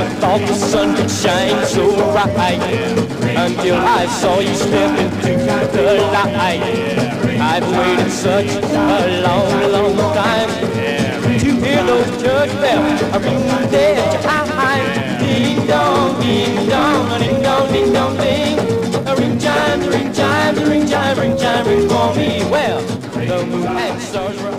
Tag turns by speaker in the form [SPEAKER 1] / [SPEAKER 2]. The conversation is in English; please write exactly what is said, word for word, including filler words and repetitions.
[SPEAKER 1] never thought the sun could shine so bright until I saw you step into the light. I've waited such a long, long time to hear those church bells ring their chime. Ding dong, ding dong, ding dong, ding dong, ding. Ring chime, ring chime, ring chime, ring chime, ring for me. Well, the moon and stars.